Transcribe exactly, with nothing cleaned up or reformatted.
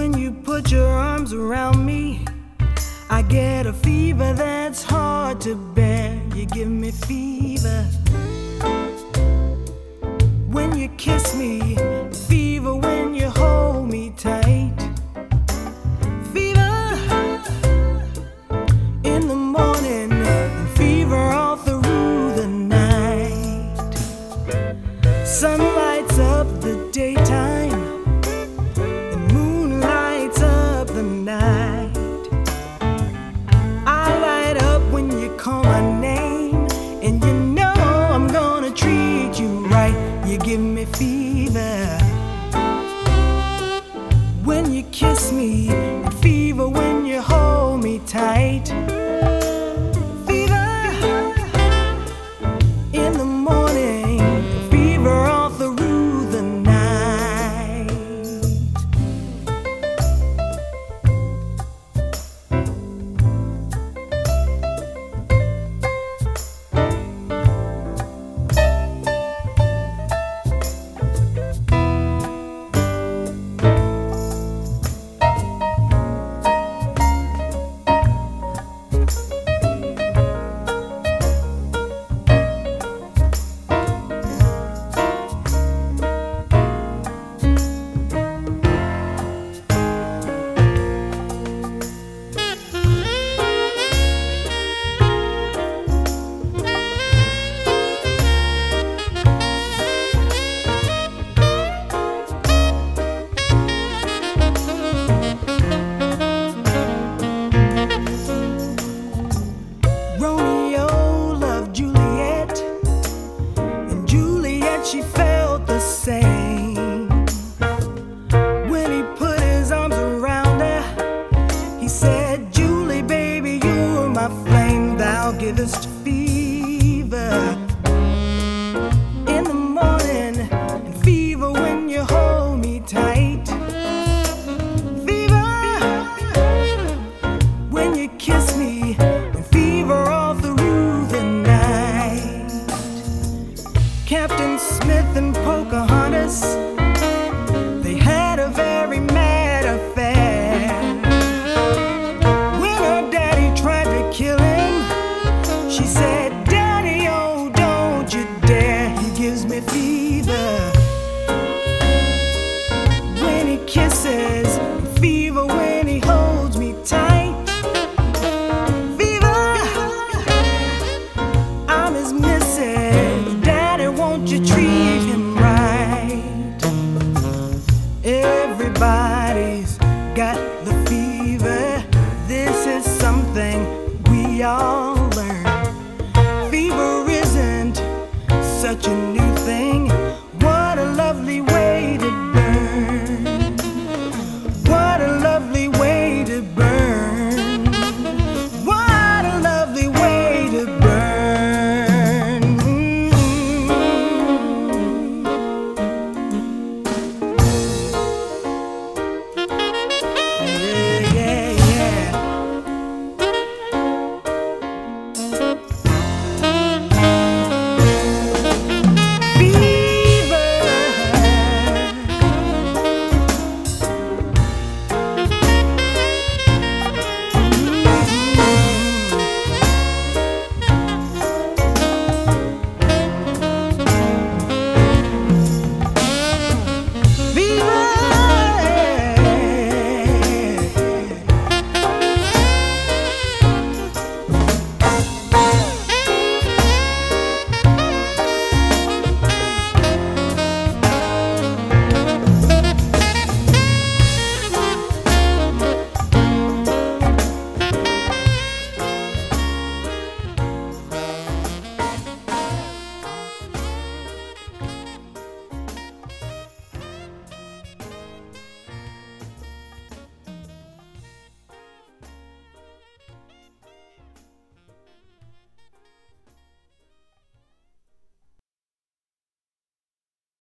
When you put your arms around me, I get a fever that's hard to bear. You give me fever. When you kiss me, fever when you hold me tight. Fever in the morning and fever all through the night. Sun lights up the daytime and moon lights up the night. I light up when you call my name, and you know I'm gonna treat you right. You give me fever. When you kiss me, and fever when you hold me tight.